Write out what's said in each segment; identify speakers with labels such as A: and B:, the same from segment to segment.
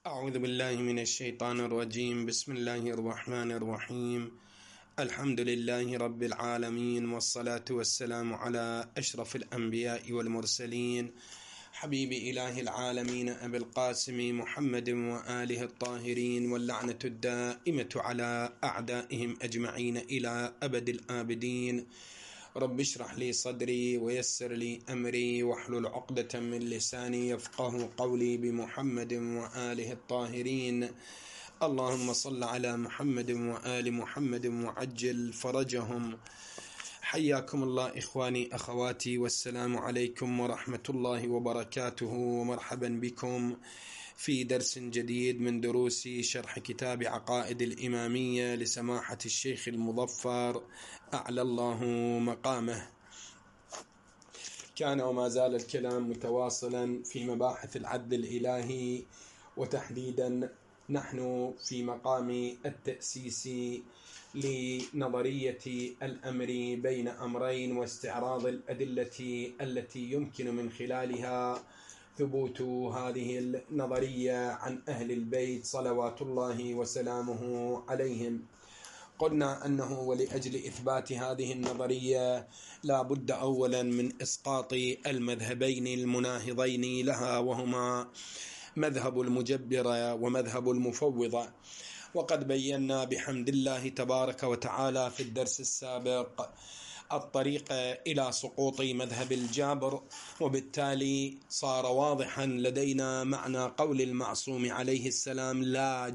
A: أعوذ بالله من الشيطان الرجيم. بسم الله الرحمن الرحيم. الحمد لله رب العالمين، والصلاة والسلام على أشرف الأنبياء والمرسلين، حبيب إله العالمين أبي القاسم محمد وآله الطاهرين، واللعنة الدائمة على أعدائهم أجمعين إلى أبد الآبدين. رب اشرح لي صدري ويسر لي أمري واحلل عقدة من لساني يفقه قولي، بمحمد وآله الطاهرين. اللهم صل على محمد وآل محمد وعجل فرجهم. حياكم الله إخواني أخواتي، والسلام عليكم ورحمة الله وبركاته، ومرحبا بكم في درس جديد من دروس شرح كتاب عقائد الإمامية لسماحة الشيخ المظفر أعلى الله مقامه. كان وما زال الكلام متواصلا في مباحث العدل الإلهي، وتحديدا نحن في مقام التأسيس لنظرية الأمر بين أمرين، واستعراض الأدلة التي يمكن من خلالها ثبوت هذه النظرية عن أهل البيت صلوات الله وسلامه عليهم. قلنا أنه ولأجل إثبات هذه النظرية لا بد أولا من إسقاط المذهبين المناهضين لها، وهما مذهب المجبرة ومذهب المفوضة. وقد بينا بحمد الله تبارك وتعالى في الدرس السابق الطريق إلى سقوط مذهب الجابر، وبالتالي صار واضحا لدينا معنى قول المعصوم عليه السلام: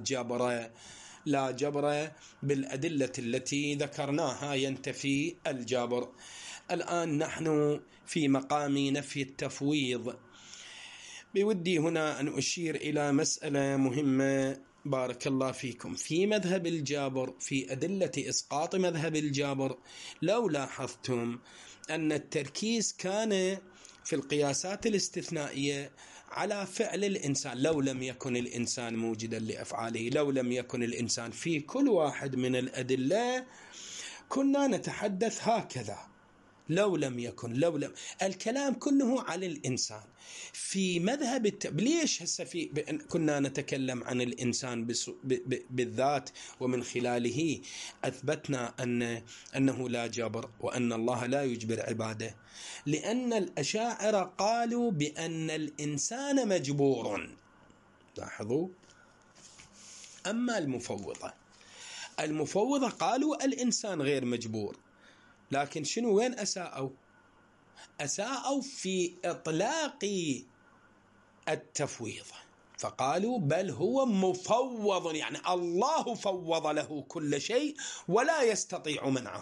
A: لا جبر بالأدلة التي ذكرناها ينتفي الجابر. الآن نحن في مقام نفي التفويض. بودي هنا أن أشير إلى مسألة مهمة بارك الله فيكم. في مذهب الجابر، في أدلة إسقاط مذهب الجابر، لو لاحظتم أن التركيز كان في القياسات الاستثنائية على فعل الإنسان. لو لم يكن الإنسان موجدا لأفعاله، لو لم يكن الإنسان في كل واحد من الأدلة، كنا نتحدث هكذا: لو لم الكلام كله على الإنسان. في مذهب ليش هسه كنا نتكلم عن الإنسان بالذات، ومن خلاله أثبتنا أنه لا جبر، وأن الله لا يجبر عباده، لأن الأشاعرة قالوا بأن الإنسان مجبور. لاحظوا. أما المفوضة قالوا الإنسان غير مجبور، لكن شنو وين أساءوا في إطلاق التفويض، فقالوا بل هو مفوض، يعني الله فوض له كل شيء ولا يستطيع منعه،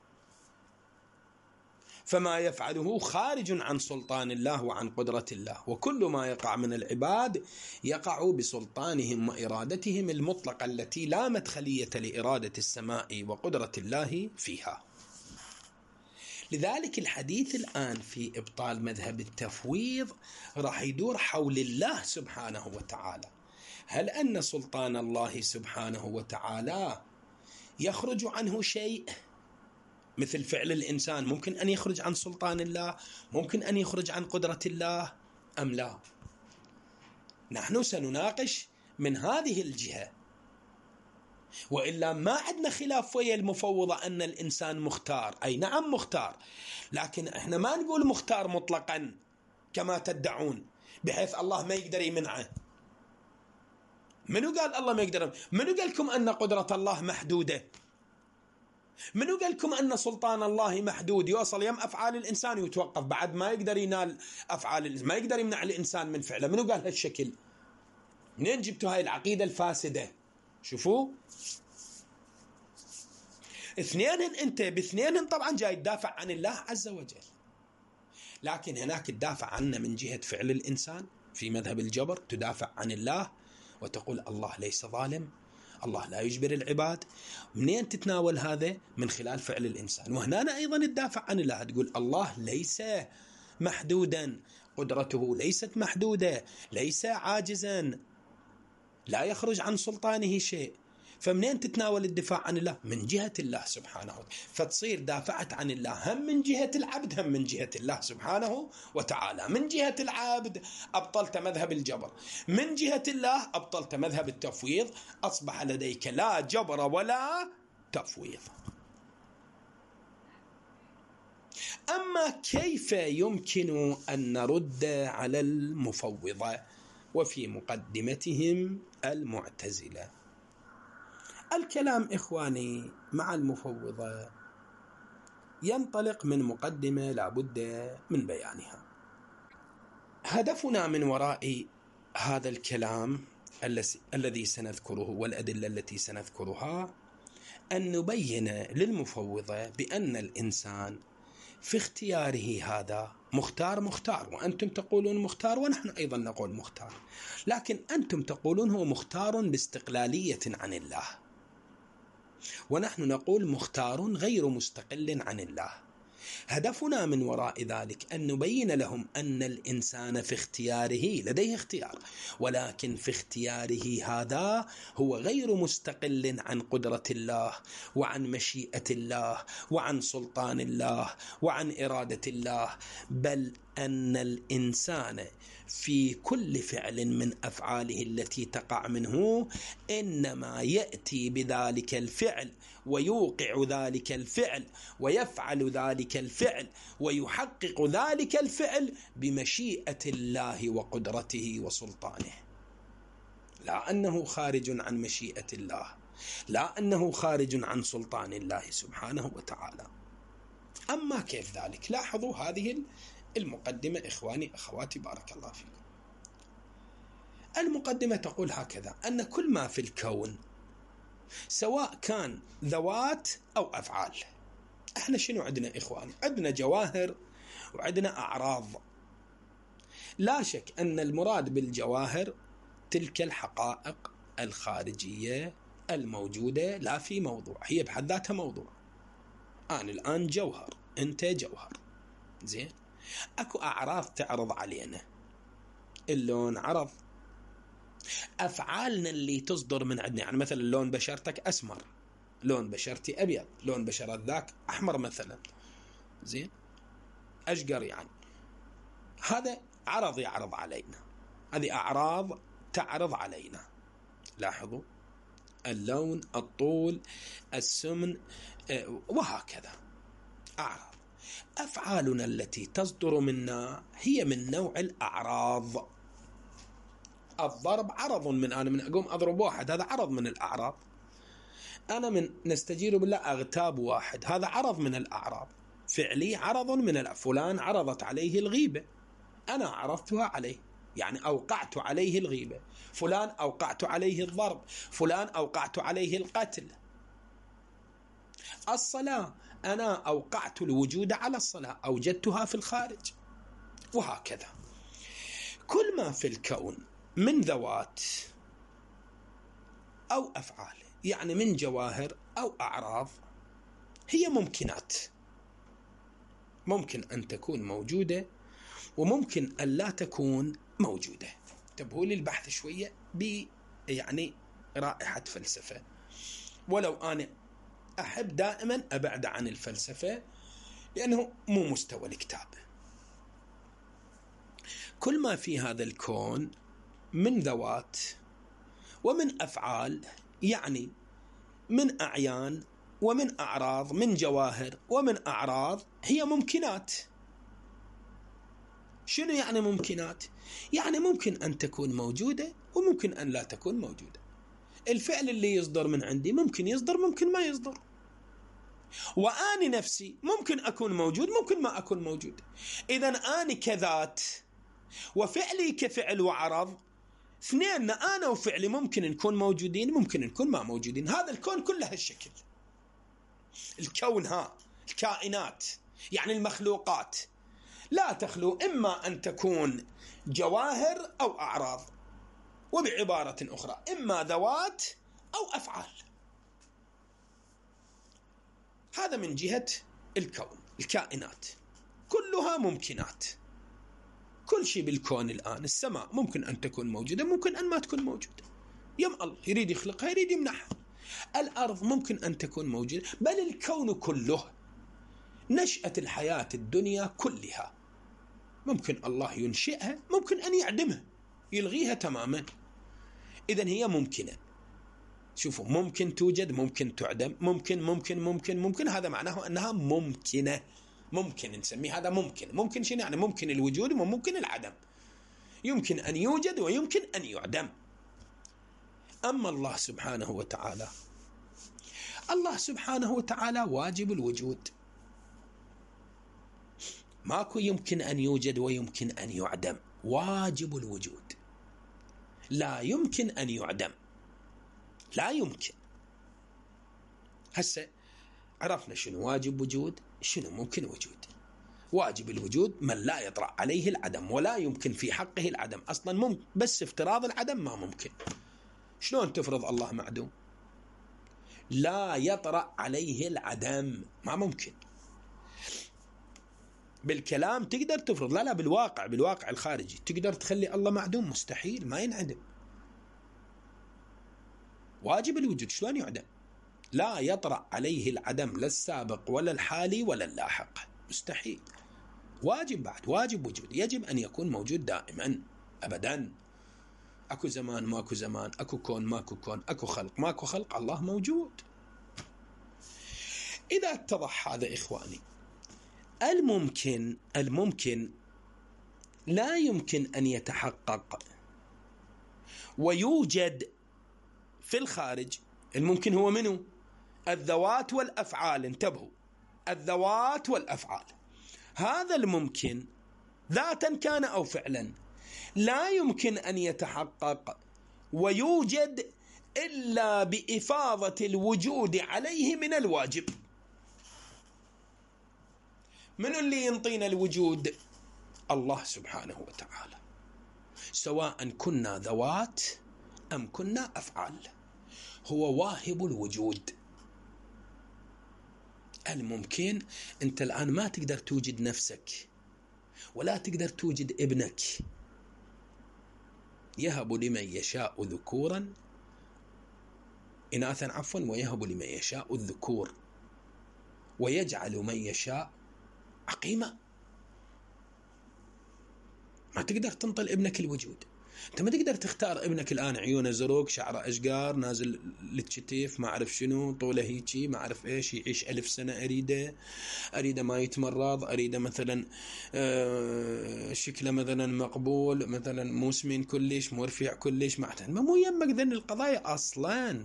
A: فما يفعله خارج عن سلطان الله وعن قدرة الله، وكل ما يقع من العباد يقع بسلطانهم وإرادتهم المطلقة التي لا مدخلية لإرادة السماء وقدرة الله فيها. لذلك الحديث الآن في إبطال مذهب التفويض راح يدور حول الله سبحانه وتعالى. هل أن سلطان الله سبحانه وتعالى يخرج عنه شيء مثل فعل الإنسان؟ ممكن أن يخرج عن سلطان الله، ممكن أن يخرج عن قدرة الله، أم لا؟ نحن سنناقش من هذه الجهة، وإلا ما عندنا خلاف ويا المفوضة أن الإنسان مختار. أي نعم مختار، لكن إحنا ما نقول مختار مطلقا كما تدعون، بحيث الله ما يقدر يمنعه. منو قال الله ما يقدر؟ منو قال لكم أن قدرة الله محدودة؟ منو قال لكم أن سلطان الله محدود يوصل يم أفعال الإنسان ويتوقف، بعد ما يقدر ينال أفعال، ما يقدر يمنع الإنسان من فعله؟ منو قال هالشكل؟ منين جبتوا هاي العقيدة الفاسدة؟ شوفوا، أنت باثنين طبعا جاي تدافع عن الله عز وجل، لكن هناك تدافع عنه من جهة فعل الإنسان. في مذهب الجبر تدافع عن الله وتقول الله ليس ظالم، الله لا يجبر العباد. منين تتناول هذا؟ من خلال فعل الإنسان. وهنا أيضا تدافع عن الله، تقول الله ليس محدودا، قدرته ليست محدودة، ليس عاجزا، لا يخرج عن سلطانه شيء. فمنين تتناول الدفاع عن الله؟ من جهة الله سبحانه وتعالى. فتصير دافعت عن الله هم من جهة العبد هم من جهة الله سبحانه وتعالى. من جهة العبد أبطلت مذهب الجبر، من جهة الله أبطلت مذهب التفويض، أصبح لديك لا جبر ولا تفويض. أما كيف يمكن أن نرد على المفوضة وفي مقدمتهم المعتزلة؟ الكلام إخواني مع المفوضة ينطلق من مقدمة لا بد من بيانها. هدفنا من وراء هذا الكلام الذي سنذكره والأدلة التي سنذكرها أن نبين للمفوضة بأن الإنسان في اختياره هذا مختار، وأنتم تقولون مختار ونحن أيضا نقول مختار، لكن أنتم تقولون هو مختار باستقلالية عن الله، ونحن نقول مختار غير مستقل عن الله. هدفنا من وراء ذلك أن نبين لهم أن الإنسان في اختياره لديه اختيار، ولكن في اختياره هذا هو غير مستقل عن قدرة الله وعن مشيئة الله وعن سلطان الله وعن إرادة الله، بل أن الإنسان في كل فعل من أفعاله التي تقع منه إنما يأتي بذلك الفعل ويوقع ذلك الفعل ويفعل ذلك الفعل ويحقق ذلك الفعل بمشيئة الله وقدرته وسلطانه، لا أنه خارج عن مشيئة الله، لا أنه خارج عن سلطان الله سبحانه وتعالى. أما كيف ذلك؟ لاحظوا هذه المقدمة إخواني أخواتي بارك الله فيكم. المقدمة تقول هكذا: أن كل ما في الكون سواء كان ذوات أو أفعال. احنا شنو عندنا إخواني؟ عندنا جواهر وعندنا أعراض. لا شك أن المراد بالجواهر تلك الحقائق الخارجية الموجودة لا في موضوع، هي بحد ذاتها موضوع. أنا الآن جوهر، أنت جوهر، زين؟ أكو أعراض تعرض علينا، اللون عرض، أفعالنا اللي تصدر من عندنا، يعني مثلا لون بشرتك أسمر، لون بشرتي أبيض، لون بشرة ذاك أحمر مثلا، زين؟ أشقر، يعني هذا عرض يعرض علينا، هذه أعراض تعرض علينا. لاحظوا اللون، الطول، السمن، وهكذا أعراض. أفعالنا التي تصدر منا هي من نوع الأعراض. الضرب عرض أنا من أقوم أضرب واحد، هذا عرض من الأعراض. أنا من نستجير بالله أغتاب واحد، هذا عرض من الأعراض. فعلي عرض من فلان عرضت عليه الغيبة، أنا عرضتها عليه، يعني أوقعت عليه الغيبة. فلان أوقعت عليه الضرب، فلان أوقعت عليه القتل. الصلاة أنا أوقعت الوجود على الصلاة، أوجدتها في الخارج، وهكذا. كل ما في الكون من ذوات أو أفعال، يعني من جواهر أو أعراض، هي ممكنات، ممكن أن تكون موجودة وممكن أن لا تكون موجودة. انتبهوا لي البحث شوية يعني رائحة فلسفة، ولو أنا أحب دائما أبعد عن الفلسفة لأنه مو مستوى الكتاب. كل ما في هذا الكون من ذوات ومن أفعال، يعني من أعيان ومن أعراض، من جواهر ومن أعراض، هي ممكنات. شنو يعني ممكنات؟ يعني ممكن أن تكون موجودة وممكن أن لا تكون موجودة. الفعل اللي يصدر من عندي ممكن يصدر ممكن ما يصدر، وأني نفسي ممكن أكون موجود ممكن ما أكون موجود. إذن أني كذات وفعلي كفعل وعرض، اثنين، أنا وفعلي ممكن نكون موجودين ممكن نكون ما موجودين. هذا الكون كله هالشكل. الكون الكائنات يعني المخلوقات لا تخلو إما أن تكون جواهر أو أعراض، وبعبارة أخرى إما ذوات أو أفعال. هذا من جهة الكون. الكائنات كلها ممكنات. كل شيء بالكون الآن، السماء ممكن أن تكون موجودة ممكن أن ما تكون موجودة. يم الله يريد يخلقها يريد يمنحها. الأرض ممكن أن تكون موجودة، بل الكون كله، نشأة الحياة الدنيا كلها ممكن الله ينشئها، ممكن أن يعدمها، يلغيها تماما. إذن هي ممكنة. شوفوا، ممكن توجد، ممكن تعدم، ممكن، هذا معناه أنها ممكنة. ممكن نسميه هذا ممكن شنو يعني؟ ممكن الوجود وممكن العدم، يمكن أن يوجد ويمكن أن يعدم. أما الله سبحانه وتعالى، الله سبحانه وتعالى واجب الوجود، ماكو يمكن أن يوجد ويمكن أن يعدم، واجب الوجود، لا يمكن أن يعدم، لا يمكن. هسه عرفنا شنو واجب وجود، شنو ممكن وجود. واجب الوجود من لا يطرأ عليه العدم، ولا يمكن في حقه العدم أصلا، بس افتراض العدم ما ممكن. شلون تفرض الله معدوم؟ لا يطرأ عليه العدم، ما ممكن. بالكلام تقدر تفرض، لا بالواقع الخارجي تقدر تخلي الله معدوم؟ مستحيل، ما ينعدم. واجب الوجود شلون يعدم؟ لا يطرأ عليه العدم، لا السابق ولا الحالي ولا اللاحق، مستحيل. واجب، بعد واجب وجود، يجب أن يكون موجود دائما أبدا. أكو زمان ماكو زمان، أكو كون ماكو كون، أكو خلق ماكو خلق، الله موجود. إذا اتضح هذا إخواني، الممكن لا يمكن أن يتحقق ويوجد في الخارج. الممكن هو منه؟ الذوات والأفعال. انتبهوا، الذوات والأفعال. هذا الممكن ذاتا كان أو فعلا لا يمكن أن يتحقق ويوجد إلا بإفاضة الوجود عليه من الواجب. من اللي ينطينا الوجود؟ الله سبحانه وتعالى، سواء كنا ذوات أم كنا أفعال، هو واهب الوجود. الممكن، أنت الآن ما تقدر توجد نفسك ولا تقدر توجد ابنك. يهب لمن يشاء ذكورا إناثا ويهب لمن يشاء الذكور ويجعل من يشاء عقيما. ما تقدر تنطل ابنك الوجود. انت ما تقدر تختار ابنك الآن عيونه زرق، شعره أشقر، نازل للكتف، ما أعرف شنو، طوله هيجي، ما أعرف إيش، يعيش 1000 سنة، أريده ما يتمرض، أريده مثلا شكله مثلا مقبول، مثلا مو سمين كلش، مو رفيع كلش، مو يمك ذن القضايا أصلا.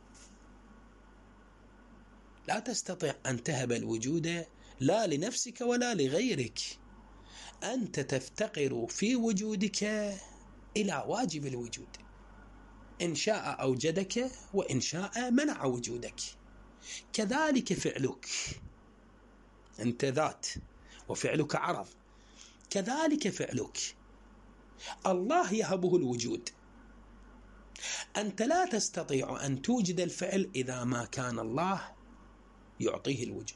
A: لا تستطيع أن تهب الوجود لا لنفسك ولا لغيرك. أنت تفتقر في وجودك إلى واجب الوجود، إن شاء أوجدك وإن شاء منع وجودك. كذلك فعلك، أنت ذات وفعلك عرض، كذلك فعلك الله يهبه الوجود. أنت لا تستطيع أن توجد الفعل إذا ما كان الله يعطيه الوجود.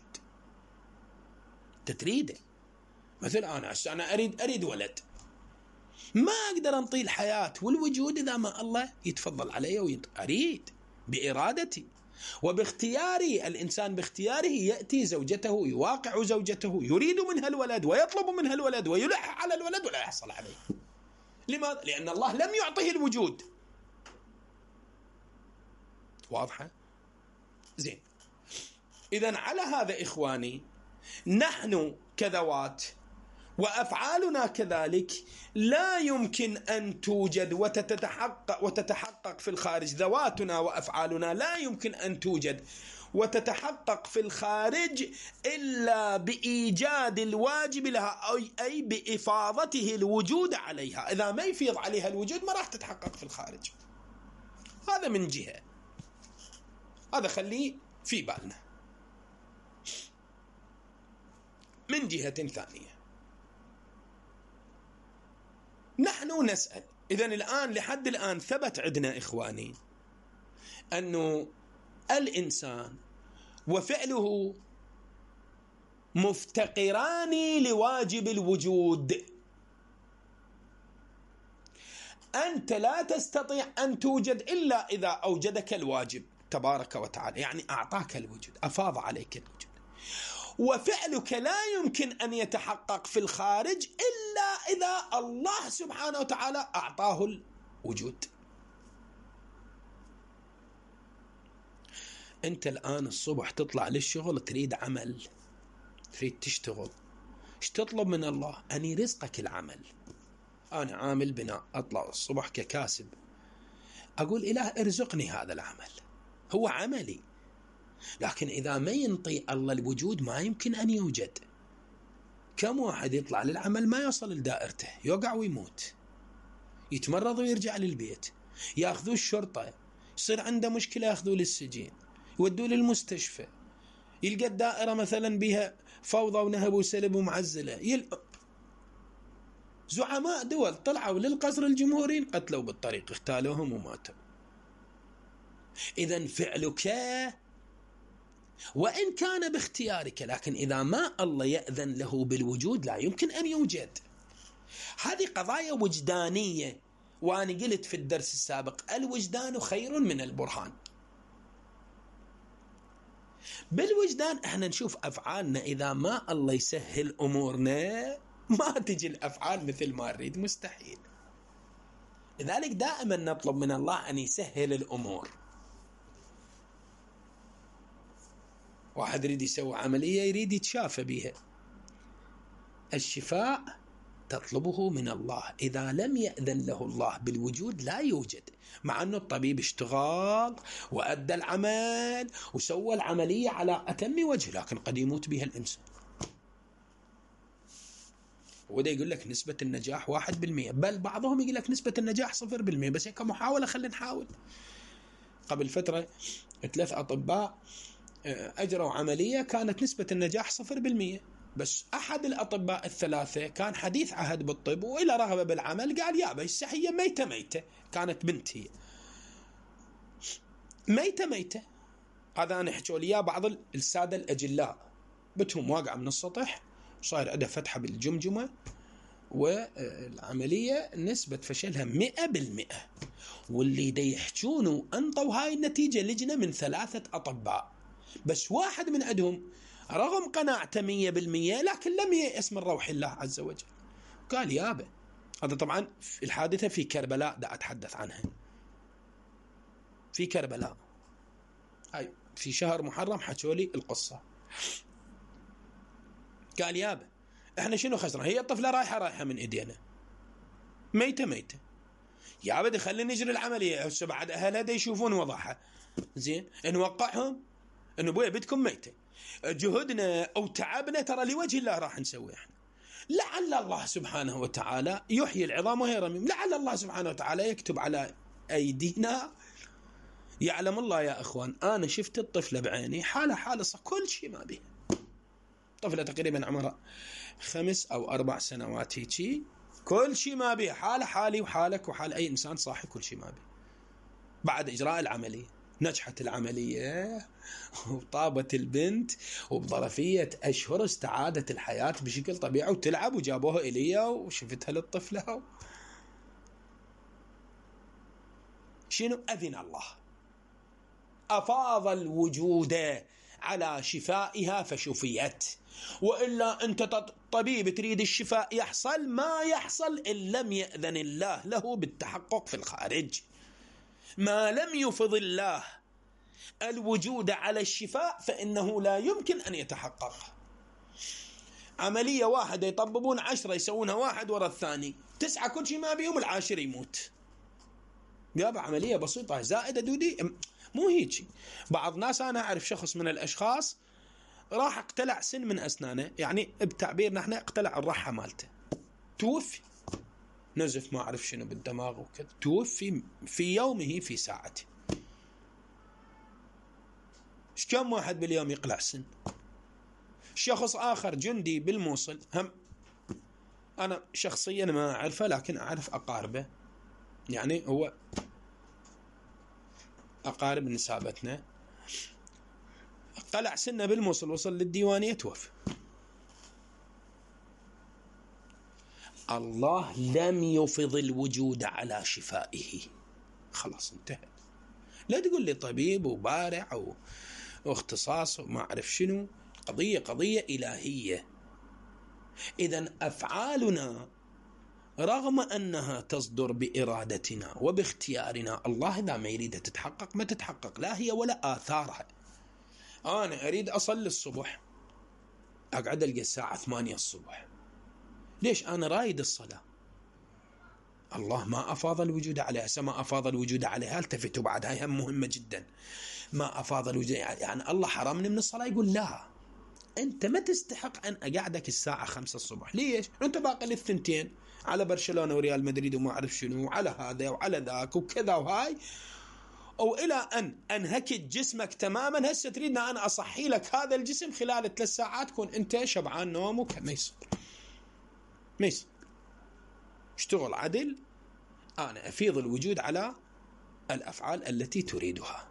A: تريده، مثل أنا أريد ولد، ما أقدر أنطي الحياة والوجود إذا ما الله يتفضل علي أريد بإرادتي وباختياري. الإنسان باختياره يأتي زوجته، يواقع زوجته، يريد منها الولد ويطلب منها الولد ويلح على الولد ولا يحصل عليه. لماذا؟ لأن الله لم يعطيه الوجود. واضحة؟ زين. إذن على هذا إخواني، نحن كذوات وأفعالنا كذلك لا يمكن أن توجد وتتحقق في الخارج. ذواتنا وأفعالنا لا يمكن أن توجد وتتحقق في الخارج إلا بإيجاد الواجب لها، أي بإفاضته الوجود عليها. إذا ما يفيض عليها الوجود ما راح تتحقق في الخارج. هذا من جهة، هذا خليه في بالنا. من جهة ثانية، نحن نسأل، إذن الآن لحد الآن ثبت عندنا إخواني أنه الإنسان وفعله مفتقران لواجب الوجود. أنت لا تستطيع أن توجد إلا إذا أوجدك الواجب. تبارك وتعالى، يعني أعطاك الوجود، أفاض عليك الوجود، وفعلك لا يمكن أن يتحقق في الخارج إلا إذا الله سبحانه وتعالى أعطاه الوجود. أنت الآن الصبح تطلع للشغل، تريد عمل، تريد تشتغل، ايش تطلب من الله؟ أن يرزقك العمل. أنا عامل بناء، أطلع الصبح ككاسب، أقول إله ارزقني هذا العمل، هو عملي. لكن إذا ما ينطي الله الوجود ما يمكن أن يوجد. كم واحد يطلع للعمل ما يوصل لدائرته، يوقع ويموت، يتمرض ويرجع للبيت، ياخذوه الشرطة، يصير عنده مشكلة ياخذوه للسجين، يودوه للمستشفى، يلقى الدائرة مثلا بها فوضى ونهب وسلب ومعزلة. زعماء دول طلعوا للقصر الجمهوري قتلوا بالطريق، اغتالوهم وماتوا. إذن فعلك وإن كان باختيارك، لكن إذا ما الله يأذن له بالوجود لا يمكن أن يوجد. هذه قضايا وجدانية، وأنا قلت في الدرس السابق الوجدان خير من البرهان. بالوجدان احنا نشوف أفعالنا، إذا ما الله يسهل أمورنا ما تجي الأفعال مثل ما نريد، مستحيل. لذلك دائما نطلب من الله أن يسهل الأمور. واحد يريد يسوي عملية، يريد يتشافى بها، الشفاء تطلبه من الله، إذا لم يأذن له الله بالوجود لا يوجد. مع أنه الطبيب اشتغل وأدى العمل وسوى العملية على أتم وجه، لكن قد يموت بها الإنسان. وده يقول لك نسبة النجاح 1%، بل بعضهم يقول لك نسبة النجاح 0%، بس هيك محاولة، خلينا نحاول. قبل فترة 3 أطباء أجروا عملية كانت نسبة النجاح 0%، بس أحد الأطباء الثلاثة كان حديث عهد بالطب وإلى رغبة بالعمل، قال يا بس هي ميتة، كانت بنت، هي ميتة. هذا أنا أحكي لي بعض السادة الأجلاء، بتهم واقعة من السطح، صاير عندها فتحة بالجمجمة، والعملية نسبة فشلها 100%. واللي دا يحجونوا أنطوا هاي النتيجة لجنة من 3 أطباء، بس واحد من عندهم رغم قناعته 100% لكن لم ييأس من روح الله عز وجل، قال يابا. هذا طبعا الحادثة في كربلاء دا أتحدث عنها، في كربلاء هاي في شهر محرم حكولي القصة. قال يابا احنا شنو خسرنا؟ هي الطفلة رايحة من ايدينا، ميتة. يابا دي خلينا نجري العملية، هسه بعد اهلها دا يشوفون وضعها، زين نوقعهم انه بويا بدكم ميتة، جهدنا او تعبنا ترى لوجه الله راح نسوي احنا. لعل الله سبحانه وتعالى يحيي العظام وهي رميم، لعل الله سبحانه وتعالى يكتب على ايدينا. يعلم الله يا اخوان، انا شفت الطفلة بعيني، حالة كل شيء ما بيه، طفلة تقريبا عمرها 5 أو 4 سنوات هيك، كل شيء ما بيه، حالي وحالك وحال أي إنسان صاحي، كل شيء ما بيه. بعد إجراء العملية نجحت العملية وطابت البنت، وبظرفية أشهر استعادت الحياة بشكل طبيعي وتلعب، وجابوها إلي وشفتها للطفلة. شنو؟ أذن الله، أفاض الوجود على شفائها فشفيت. وإلا أنت طبيب تريد الشفاء يحصل، ما يحصل إن لم يأذن الله له بالتحقق في الخارج. ما لم يفض الله الوجود على الشفاء فإنه لا يمكن أن يتحقق. عملية واحدة يطببون 10 يسوونها واحد وراء الثاني، 9 كل شيء ما بيهم، العاشر يموت. يابا عملية بسيطة زائدة دودي، مو هيك. بعض ناس، أنا أعرف شخص من الأشخاص راح اقتلع سن من أسنانه، يعني بتعبيرنا احنا اقتلع الرحة مالته، توفي، نزف ما أعرف شنو بالدماغ وكذا، توفي في يومه في ساعته. كم واحد باليوم يقلع سن؟ شخص آخر جندي بالموصل، هم أنا شخصيا ما أعرفه لكن أعرف أقاربه، يعني هو أقارب نسابتنا، قلع سنه بالموصل، وصل للديوانية توفى. الله لم يفض الوجود على شفائه، خلاص انتهى. لا تقول لي طبيب وبارع واختصاص وما أعرف شنو. قضية إلهية. إذن أفعالنا رغم أنها تصدر بإرادتنا وباختيارنا، الله إذا ما يريد تتحقق ما تتحقق، لا هي ولا آثارها. أنا أريد أصلي الصبح، أقعد ألقى الساعة 8 الصبح. ليش؟ أنا رايد الصلاة. الله ما أفاض الوجود عليها. ما أفاض الوجود عليها، التفتوا بعد، هاي هم مهمة جدا. ما أفاض الوجود، يعني الله حرمني من الصلاة؟ يقول لا، أنت ما تستحق أن أقعدك الساعة 5 الصبح. ليش؟ أنت باقي للثنتين، على برشلونة وريال مدريد وما أعرف شنو، وعلى هذا وعلى ذاك وكذا وهاي، أو إلى أن أنهكت جسمك تماما. هسه تريدنا أنا أصحي لك هذا الجسم خلال 3 ساعات تكون أنت شبعان نوم وكذا. ما يصير. اشتغل عدل. أنا أفيض الوجود على الأفعال التي تريدها.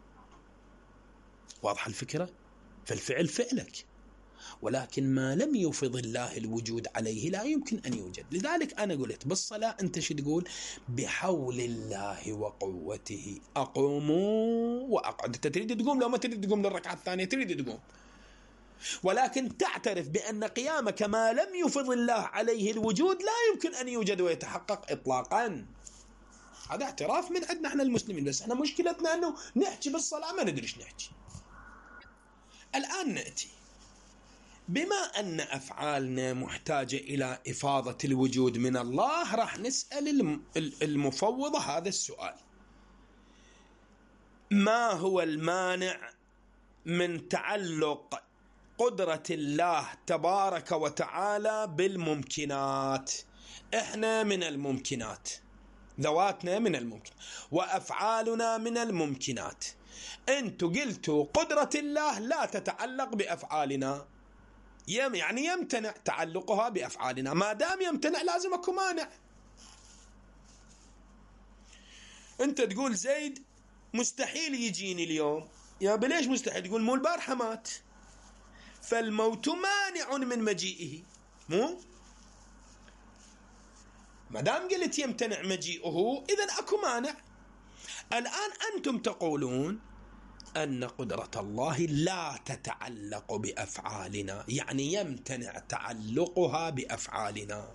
A: واضح الفكرة؟ فالفعل فعلك، ولكن ما لم يفض الله الوجود عليه لا يمكن أن يوجد. لذلك أنا قلت بالصلاة أنت شو تقول؟ بحول الله وقوته أقوم وأقعد. أنت تريد تقوم، لو ما تريد تقوم للركعة الثانية تريد تقوم، ولكن تعترف بأن قيامك ما لم يفض الله عليه الوجود لا يمكن أن يوجد ويتحقق إطلاقا. هذا اعتراف من عندنا احنا المسلمين، بس احنا مشكلتنا أنه نحكي بالصلاة ما ندريش نحكي. الآن نأتي، بما أن أفعالنا محتاجة إلى إفاضة الوجود من الله، راح نسأل المفوضة هذا السؤال: ما هو المانع من تعلق قدرة الله تبارك وتعالى بالممكنات؟ إحنا من الممكنات، ذواتنا من الممكن، وأفعالنا من الممكنات. أنتوا قلتوا قدرة الله لا تتعلق بأفعالنا، يعني يمتنع تعلقها بأفعالنا. ما دام يمتنع لازم أكو مانع. أنت تقول زيد مستحيل يجيني اليوم. يا بليش مستحيل؟ تقول مو البارحة مات، فالموت مانع من مجيئه. مو ما دام قلت يمتنع مجيئه إذن أكو مانع. الآن أنتم تقولون أن قدرة الله لا تتعلق بأفعالنا، يعني يمتنع تعلقها بأفعالنا.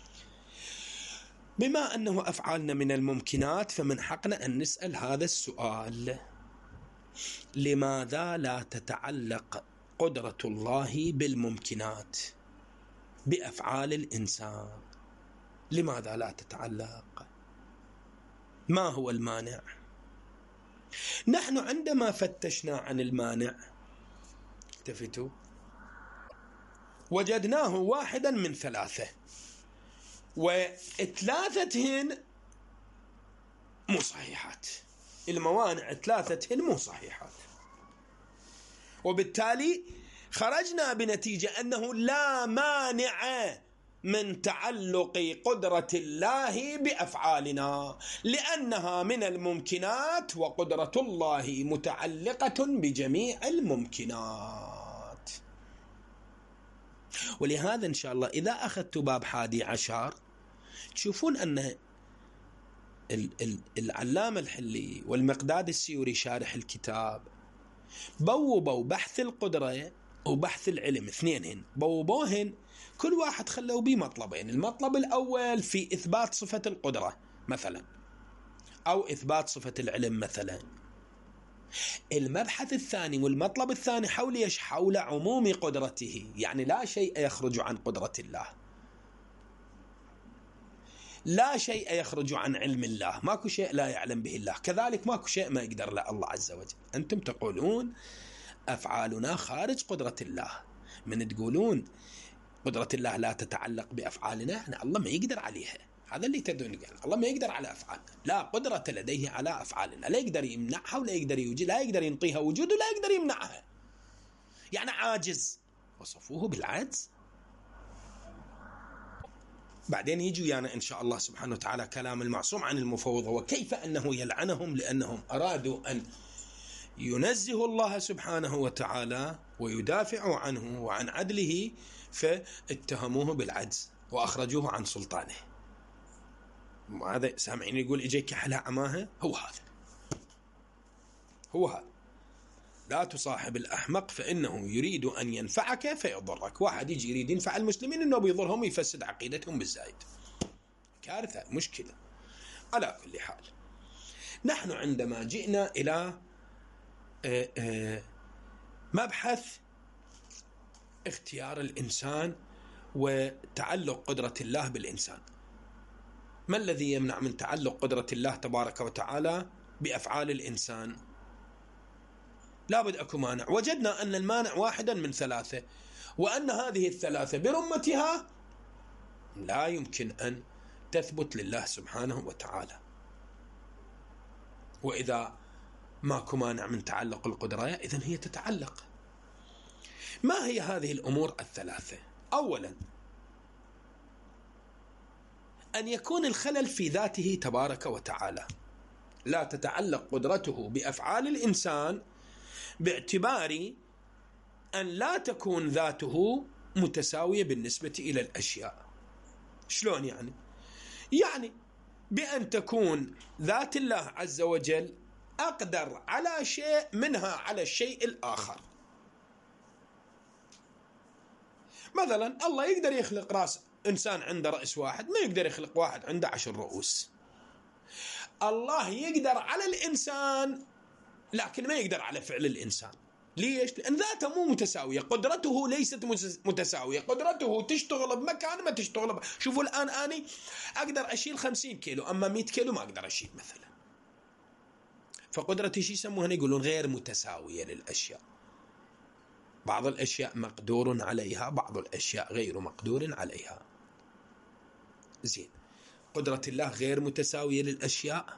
A: بما أنه أفعالنا من الممكنات، فمن حقنا أن نسأل هذا السؤال: لماذا لا تتعلق قدرة الله بالممكنات بأفعال الإنسان؟ لماذا لا تتعلق؟ ما هو المانع؟ نحن عندما فتشنا عن المانع التفتوا وجدناه واحدا من 3، و3 مو صحيحات. الموانع 3 مو صحيحات، وبالتالي خرجنا بنتيجة أنه لا مانع من تعلق قدرة الله بأفعالنا، لأنها من الممكنات، وقدرة الله متعلقة بجميع الممكنات. ولهذا إن شاء الله إذا أخذت باب 11 تشوفون أن العلامة الحلي والمقداد السيوري شارح الكتاب بوبوا بحث القدرة وبحث العلم، 2 بوبوهن، كل واحد خلوا بيه مطلبين. المطلب الأول في إثبات صفة القدرة مثلا، أو إثبات صفة العلم مثلا. المبحث الثاني والمطلب الثاني حول عموم قدرته، يعني لا شيء يخرج عن قدرة الله، لا شيء يخرج عن علم الله، ماكو شيء لا يعلم به الله، كذلك ماكو شيء ما يقدر له الله عز وجل. أنتم تقولون أفعالنا خارج قدرة الله، من تقولون قدرة الله لا تتعلق بأفعالنا، يعني الله ما يقدر عليها. هذا اللي تدون قال الله ما يقدر على أفعالنا، لا قدرة لديه على أفعالنا، لا يقدر يمنعها ولا يقدر يوجد، لا يقدر ينطيها وجود ولا يقدر يمنعها، يعني عاجز. وصفوه بالعجز. بعدين يجوا يعني إن شاء الله سبحانه وتعالى كلام المعصوم عن المفوضة، وكيف أنه يلعنهم لأنهم أرادوا أن ينزه الله سبحانه وتعالى ويدافعوا عنه وعن عدله، فاتهموه بالعجز وأخرجوه عن سلطانه. وهذا سامعين يقول إجيك حلا عماها، هو هذا. هو هذا. لا تصاحب الأحمق فإنه يريد أن ينفعك فيضرك. واحد يجي يريد ينفع المسلمين إنه بيضرهم ويفسد عقيدتهم بالزايد. كارثة، مشكلة. على كل حال، نحن عندما جئنا إلى مبحث اختيار الإنسان وتعلق قدرة الله بالإنسان، ما الذي يمنع من تعلق قدرة الله تبارك وتعالى بأفعال الإنسان؟ لابد أكو مانع. وجدنا أن المانع واحدا من ثلاثة، وأن هذه الثلاثة برمتها لا يمكن أن تثبت لله سبحانه وتعالى. وإذا ماكو مانع من تعلق القدرة إذن هي تتعلق. ما هي هذه الأمور الثلاثة؟ أولا، أن يكون الخلل في ذاته تبارك وتعالى، لا تتعلق قدرته بأفعال الإنسان باعتبار أن لا تكون ذاته متساوية بالنسبة إلى الأشياء. شلون يعني؟ يعني بأن تكون ذات الله عز وجل أقدر على شيء منها على الشيء الآخر. مثلا الله يقدر يخلق رأس إنسان عنده رأس واحد، ما يقدر يخلق واحد عنده 10 رؤوس. الله يقدر على الإنسان لكن ما يقدر على فعل الإنسان. ليش؟ لأن ذاته مو متساوية، قدرته ليست متساوية، قدرته تشتغل بمكان ما تشتغل شوفوا الآن أنا أقدر أشيل 50 كيلو، أما 100 كيلو ما أقدر أشيل مثلا. فقدرتي شو يسموها؟ يقولون غير متساوية للأشياء. بعض الأشياء مقدور عليها، بعض الأشياء غير مقدور عليها. زين، قدرة الله غير متساوية للأشياء،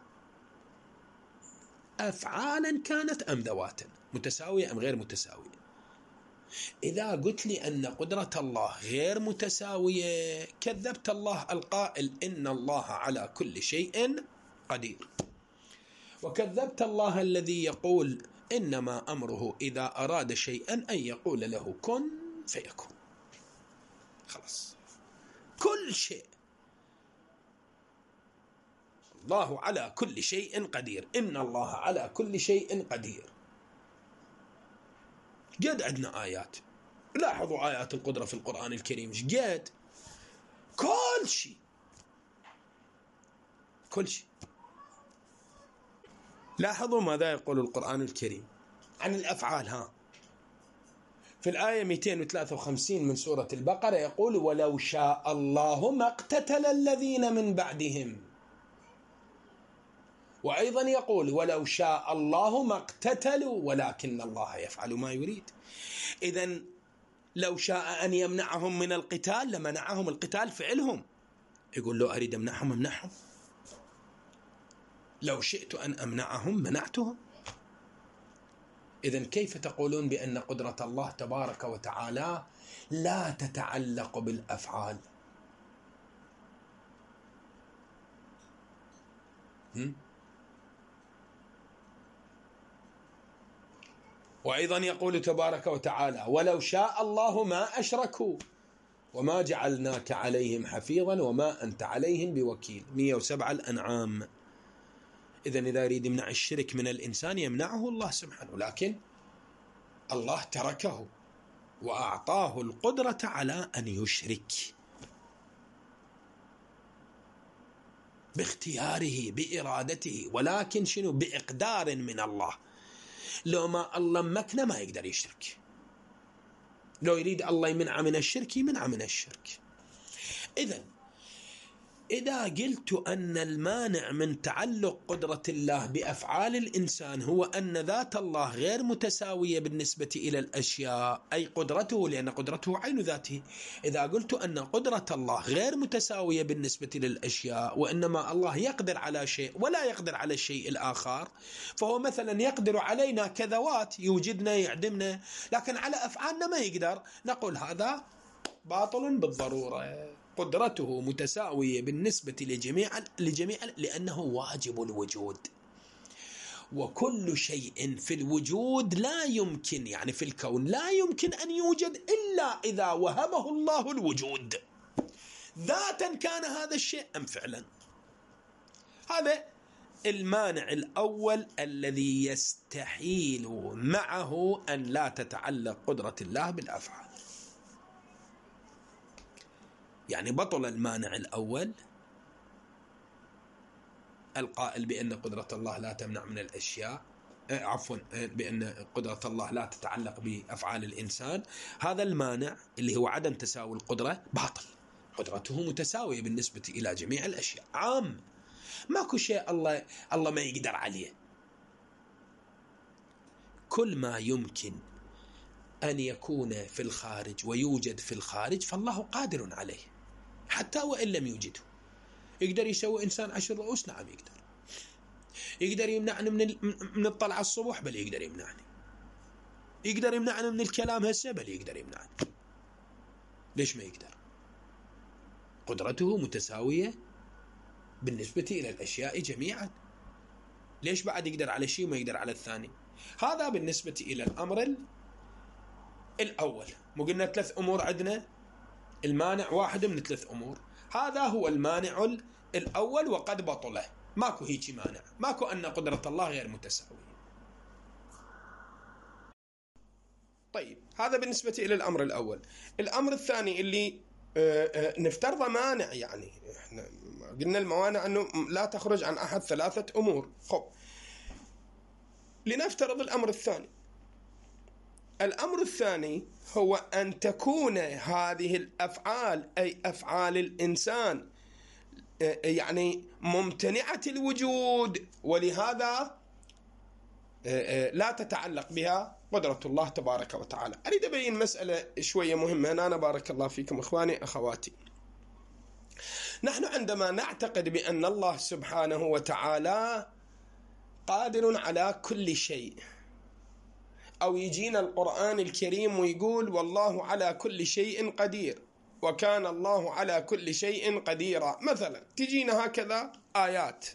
A: أفعالا كانت أم ذواتا، متساوية أم غير متساوية. إذا قلت لي أن قدرة الله غير متساوية كذبت الله القائل إن الله على كل شيء قدير، وكذبت الله الذي يقول إنما أمره إذا أراد شيئا أن يقول له كن فيكون. خلاص، كل شيء الله على كل شيء قدير، إن الله على كل شيء قدير. قد عندنا آيات، لاحظوا آيات القدرة في القرآن الكريم قد كل شيء، كل شيء. لاحظوا ماذا يقول القرآن الكريم عن الأفعال. في الآية 253 من سورة البقرة يقول ولو شاء الله ما اقتتل الذين من بعدهم. وأيضا يقول ولو شاء الله ما اقتتلوا ولكن الله يفعل ما يريد. إذن لو شاء أن يمنعهم من القتال لمنعهم القتال فعلهم. يقول له أريد أمنعهم أمنعهم، لو شئت أن أمنعهم منعتهم. إذن كيف تقولون بأن قدرة الله تبارك وتعالى لا تتعلق بالأفعال؟ وأيضا يقول تبارك وتعالى ولو شاء الله ما أشركوا وما جعلناك عليهم حفيظا وما أنت عليهم بوكيل. 107 الأنعام. إذن إذا يريد يمنع الشرك من الإنسان يمنعه الله سبحانه، لكن الله تركه وأعطاه القدرة على أن يشرك باختياره بإرادته، ولكن شنو؟ بإقدار من الله. لو ما الله مكنه ما يقدر يشرك، لو يريد الله يمنع من الشرك يمنع من الشرك. إذن إذا قلت أن المانع من تعلق قدرة الله بأفعال الإنسان هو أن ذات الله غير متساوية بالنسبة إلى الأشياء، أي قدرته، لأن قدرته عين ذاته. إذا قلت أن قدرة الله غير متساوية بالنسبة للأشياء وإنما الله يقدر على شيء ولا يقدر على الشيء الآخر، فهو مثلا يقدر علينا كذوات، يوجدنا يعدمنا، لكن على أفعالنا ما يقدر، نقول هذا باطل بالضرورة. قدرته متساوية بالنسبة لجميع لأنه واجب الوجود، وكل شيء في الوجود لا يمكن، يعني في الكون لا يمكن أن يوجد إلا إذا وهبه الله الوجود، ذاتا كان هذا الشيء أم فعلا. هذا المانع الأول الذي يستحيل معه أن لا تتعلق قدرة الله بالأفعال. يعني بطل المانع الأول القائل بأن قدرة الله لا تمنع من الأشياء، بأن قدرة الله لا تتعلق بأفعال الإنسان. هذا المانع اللي هو عدم تساوي القدرة باطل، قدرته متساوية بالنسبة إلى جميع الأشياء، عام، ماكو شيء الله ما يقدر عليه. كل ما يمكن أن يكون في الخارج ويوجد في الخارج فالله قادر عليه، حتى وإن لم يوجده. يقدر يسوي إنسان 10 رؤوس، نعم يقدر. يقدر يمنعني من الطلعة الصبح، بل يقدر يمنعني. يقدر يمنعني من الكلام هسه، بل يقدر يمنعني. ليش ما يقدر؟ قدرته متساوية بالنسبة إلى الأشياء جميعا. ليش بعد يقدر على شيء وما يقدر على الثاني؟ هذا بالنسبة إلى الأمر الأول. مو قلنا 3 أمور عندنا، المانع واحد من 3 أمور. هذا هو المانع الأول وقد بطله، ماكو هيك مانع، ماكو أن قدرة الله غير متساوية. طيب، هذا بالنسبة إلى الأمر الأول. الأمر الثاني اللي نفترض مانع، يعني احنا قلنا الموانع أنه لا تخرج عن أحد 3 أمور. خب، لنفترض الأمر الثاني. الأمر الثاني هو أن تكون هذه الأفعال، أي أفعال الإنسان، يعني ممتنعة الوجود، ولهذا لا تتعلق بها قدرة الله تبارك وتعالى. أريد أبين مسألة شوية مهمة. أنا بارك الله فيكم إخواني أخواتي. نحن عندما نعتقد بأن الله سبحانه وتعالى قادر على كل شيء، أو يجينا القرآن الكريم ويقول والله على كل شيء قدير وكان الله على كل شيء قديرا، مثلا تجينا هكذا آيات،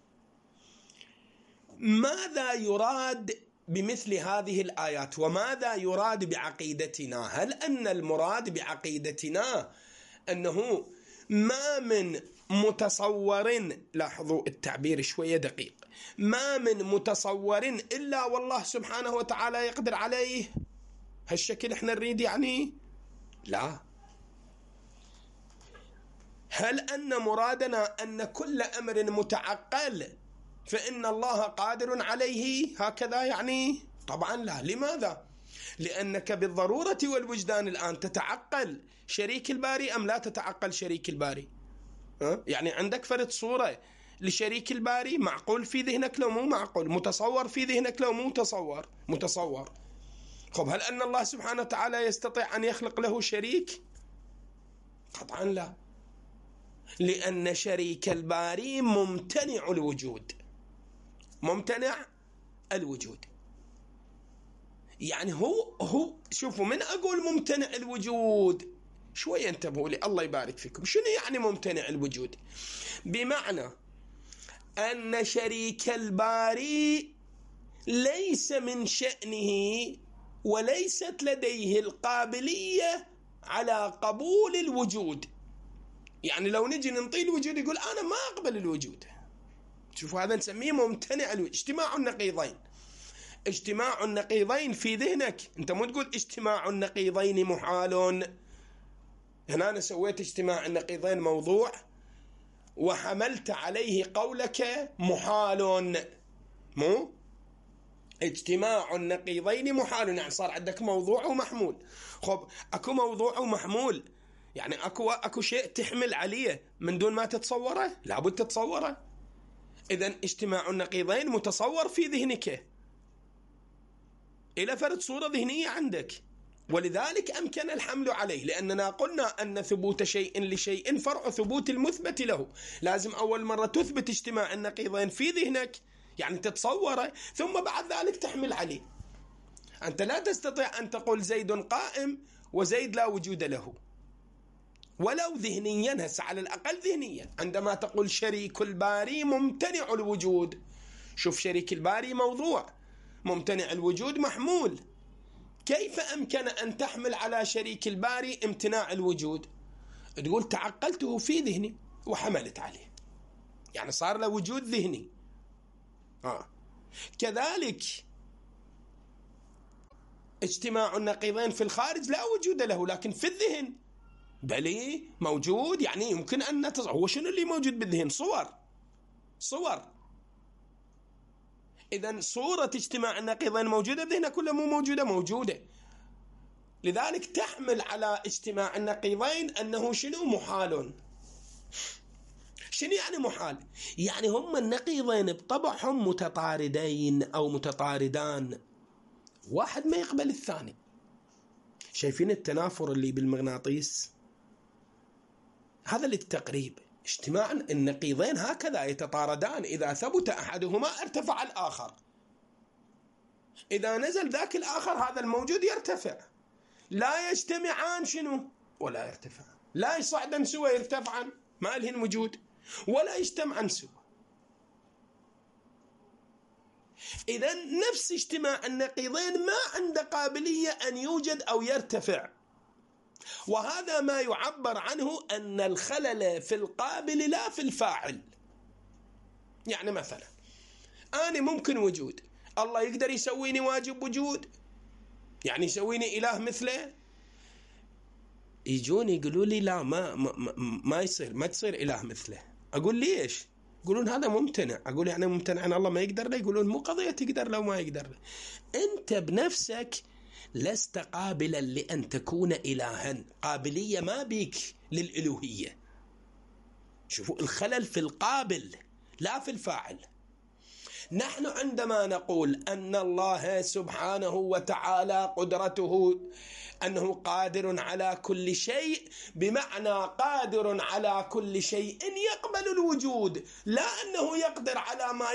A: ماذا يراد بمثل هذه الآيات؟ وماذا يراد بعقيدتنا؟ هل أن المراد بعقيدتنا أنه ما من متصور، لاحظوا التعبير شوية دقيق، ما من متصور إلا والله سبحانه وتعالى يقدر عليه؟ هالشكل احنا نريد يعني؟ لا. هل أن مرادنا أن كل أمر متعقل فإن الله قادر عليه هكذا يعني؟ طبعا لا. لماذا؟ لأنك بالضرورة والوجدان الآن تتعقل شريك الباري أم لا تتعقل شريك الباري؟ يعني عندك فرد صورة لشريك الباري، معقول في ذهنك لو مو معقول؟ متصور في ذهنك لو مو متصور. خب، هل أن الله سبحانه وتعالى يستطيع أن يخلق له شريك؟ قطعا لا، لأن شريك الباري ممتنع الوجود، ممتنع الوجود. يعني هو شوفوا، من أقول ممتنع الوجود شوية انتبهوا لي الله يبارك فيكم. شنو يعني ممتنع الوجود؟ بمعنى أن شريك الباري ليس من شأنه وليست لديه القابلية على قبول الوجود. يعني لو نجي ننطي الوجود يقول أنا ما أقبل الوجود. شوفوا، هذا نسميه ممتنع الوجود. اجتماع النقيضين، اجتماع النقيضين في ذهنك. انت مو تقول اجتماع النقيضين محال. هنا أنا سويت اجتماع النقيضين موضوع وحملت عليه قولك محال. مو اجتماع النقيضين محال، يعني صار عندك موضوع ومحمول. خب، اكو موضوع ومحمول، يعني اكو شيء تحمل عليه من دون ما تتصوره، لابد تتصوره. اذن اجتماع النقيضين متصور في ذهنك الى فرد صورة ذهنية عندك، ولذلك أمكن الحمل عليه، لأننا قلنا أن ثبوت شيء لشيء فرع ثبوت المثبت له. لازم أول مرة تثبت اجتماع النقيضين في ذهنك، يعني تتصوره، ثم بعد ذلك تحمل عليه. أنت لا تستطيع أن تقول زيد قائم وزيد لا وجود له، ولو ذهنيا، هسه على الأقل ذهنيا. عندما تقول شريك الباري ممتنع الوجود، شوف، شريك الباري موضوع، ممتنع الوجود محمول. كيف أمكن أن تحمل على شريك الباري امتناع الوجود؟ تقول تعقلته في ذهني وحملت عليه، يعني صار له وجود ذهني. كذلك اجتماع النقيضين في الخارج لا وجود له، لكن في الذهن بل موجود. يعني يمكن أن نتصور. هو شنو اللي موجود بالذهن؟ صور. إذن صورة اجتماع النقيضين موجودة بذهننا كلها مو موجودة. لذلك تحمل على اجتماع النقيضين أنه شنو؟ محال. شنو يعني محال؟ يعني هم النقيضين بطبعهم متطاردين أو متطاردان، واحد ما يقبل الثاني. شايفين التنافر اللي بالمغناطيس؟ هذا للتقريب. اجتماع النقيضين هكذا يتطاردان، إذا ثبت أحدهما ارتفع الآخر، إذا نزل ذاك الآخر هذا الموجود يرتفع. لا يجتمعان شنو؟ ولا يرتفع. لا يصعدان سوى يرتفعان، ما لهن وجود، ولا يجتمعان سوى. إذن نفس اجتماع النقيضين ما عنده قابلية أن يوجد أو يرتفع، وهذا ما يعبر عنه أن الخلل في القابل لا في الفاعل. يعني مثلا أنا ممكن وجود، الله يقدر يسويني واجب وجود، يعني يسويني إله مثله. يجون يقولوا لي لا ما يصير، ما تصير إله مثله. أقول ليش؟ يقولون هذا ممتنع. أقول يعني ممتنع أن الله ما يقدر له؟ يقولون مو قضية تقدر له وما يقدر له، أنت بنفسك لست قابلا لأن تكون إلها، قابلية ما بيك للإلوهية. شوفوا الخلل في القابل لا في الفاعل. نحن عندما نقول أن الله سبحانه وتعالى قدرته أنه قادر على كل شيء، بمعنى قادر على كل شيء يقبل الوجود، لا أنه يقدر على ما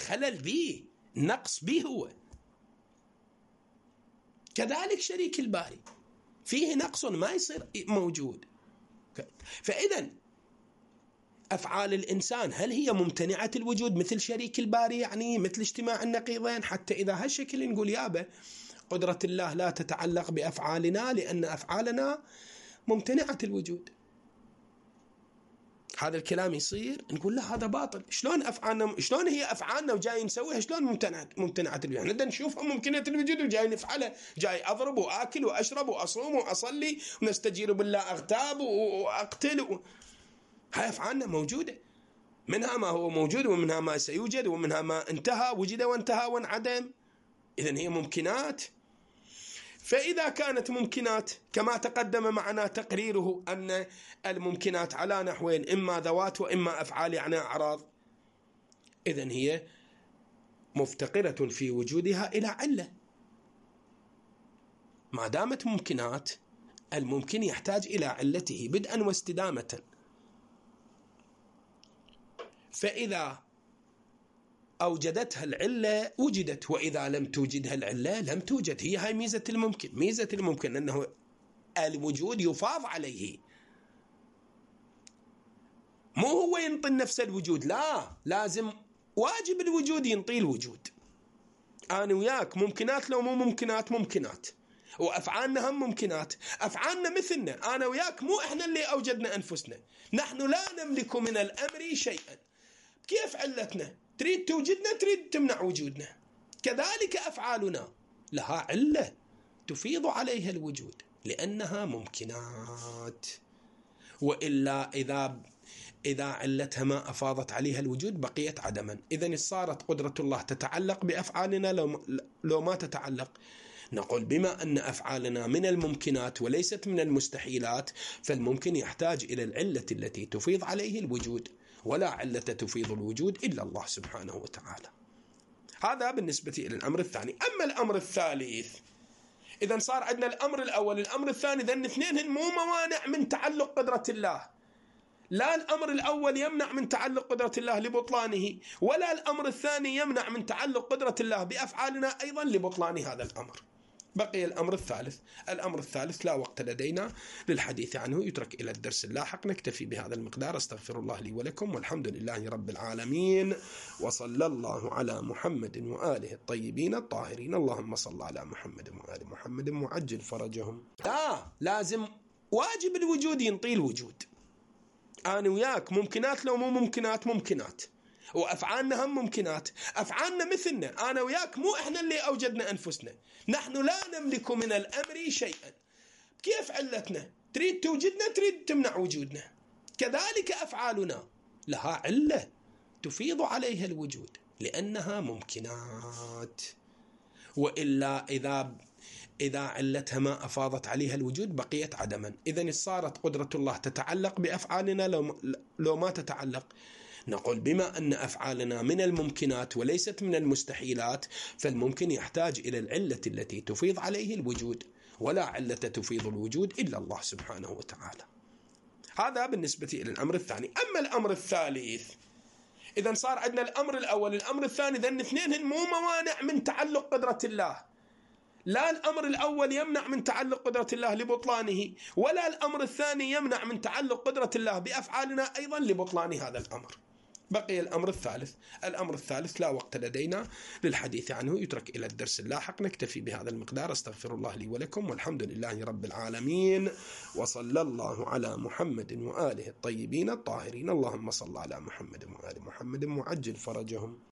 A: خلل به، نقص به هو. كذلك شريك الباري فيه نقص ما يصير موجود. فإذا أفعال الإنسان هل هي ممتنعة الوجود مثل شريك الباري، يعني مثل اجتماع النقيضين؟ حتى إذا هالشكل نقول يابا قدرة الله لا تتعلق بأفعالنا لأن أفعالنا ممتنعة الوجود. هذا الكلام يصير نقول له هذا باطل. شلون أفعالنا، شلون هي أفعالنا وجاي نسويها شلون ممتنعة الوجود؟ نبدأ نشوفها ممكنة الوجود وجاي نفعلها، جاي أضرب وآكل وأشرب وأصوم وأصلي ونستجير بالله أغتاب وأقتل هاي أفعالنا موجودة، منها ما هو موجود ومنها ما سيوجد ومنها ما انتهى، وجد وانتهى وانعدم. إذن هي ممكنات. فإذا كانت ممكنات كما تقدم معنا تقريره أن الممكنات على نحوين، إما ذوات وإما أفعال يعني أعراض، إذن هي مفتقرة في وجودها إلى علة. ما دامت ممكنات، الممكن يحتاج إلى علته بدءا واستدامة. فإذا أوجدتها العلة وجدت، وإذا لم توجدها العلة لم توجد. هي هاي ميزة الممكن. ميزة الممكن أنه الوجود يفاض عليه، مو هو ينطي نفس الوجود، لا، لازم واجب الوجود ينطي الوجود. أنا وياك ممكنات لو مو ممكنات، ممكنات، وأفعالنا هم ممكنات. أفعالنا مثلنا، أنا وياك مو إحنا اللي أوجدنا أنفسنا، نحن لا نملك من الأمر شيئا. كيف علتنا؟ تريد توجدنا، تريد تمنع وجودنا. كذلك أفعالنا لها علة تفيض عليها الوجود لأنها ممكنات. وإلا إذا علتها ما أفاضت عليها الوجود بقيت عدما. إذن صارت قدرة الله تتعلق بأفعالنا لو ما تتعلق. نقول بما أن أفعالنا من الممكنات وليست من المستحيلات، فالممكن يحتاج إلى العلة التي تفيض عليه الوجود، ولا علة تفيض الوجود إلا الله سبحانه وتعالى. هذا بالنسبة إلى الأمر الثاني. أما الأمر الثالث، إذا صار عندنا الأمر الأول الأمر الثاني، ذن اثنين مو موانع من تعلق قدرة الله. لا الأمر الأول يمنع من تعلق قدرة الله لبطلانه، ولا الأمر الثاني يمنع من تعلق قدرة الله بأفعالنا أيضا لبطلان هذا الأمر. بقي الأمر الثالث. الأمر الثالث لا وقت لدينا للحديث عنه، يترك إلى الدرس اللاحق. نكتفي بهذا المقدار. استغفر الله لي ولكم، والحمد لله رب العالمين، وصلى الله على محمد وآله الطيبين الطاهرين. اللهم صل على محمد وآل محمد وعجل فرجهم. لازم واجب الوجود ينطي الوجود. أنا وياك ممكنات لو مو ممكنات، ممكنات، وأفعالنا هم ممكنات. أفعالنا مثلنا، أنا وياك مو إحنا اللي أوجدنا أنفسنا، نحن لا نملك من الأمر شيئا. كيف علتنا؟ تريد توجدنا، تريد تمنع وجودنا. كذلك أفعالنا لها علة تفيض عليها الوجود لأنها ممكنات. وإلا إذا علتها ما أفاضت عليها الوجود بقيت عدما. إذن صارت قدرة الله تتعلق بأفعالنا لو ما تتعلق. نقول بما أن أفعالنا من الممكنات وليست من المستحيلات، فالممكن يحتاج إلى العلة التي تفيض عليه الوجود، ولا علة تفيض الوجود إلا الله سبحانه وتعالى. هذا بالنسبة إلى الأمر الثاني. أما الأمر الثالث، إذا صار عندنا الأمر الأول الأمر الثاني، ذن اثنين مو موانع من تعلق قدرة الله. لا الأمر الأول يمنع من تعلق قدرة الله لبطلانه، ولا الأمر الثاني يمنع من تعلق قدرة الله بأفعالنا أيضا لبطلان هذا الأمر. بقي الأمر الثالث. الأمر الثالث لا وقت لدينا للحديث عنه، يترك إلى الدرس اللاحق. نكتفي بهذا المقدار. استغفر الله لي ولكم، والحمد لله رب العالمين، وصلى الله على محمد وآله الطيبين الطاهرين. اللهم صل على محمد وآل محمد وعجل فرجهم.